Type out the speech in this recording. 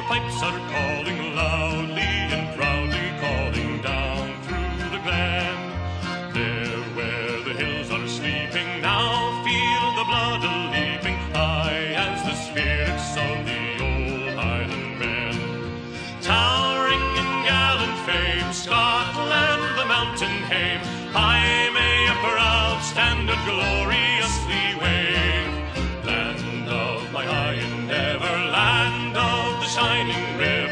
pipes are calling loudly and proudly, calling down through the glen. There where the hills are sleeping, now feel the blood a-leaping high as the spirits of the old Highland men. Towering in gallant fame, Scotland the mountain hame, high may a proud standard gloriously wave. Land of my high endeavour, land of the shining river,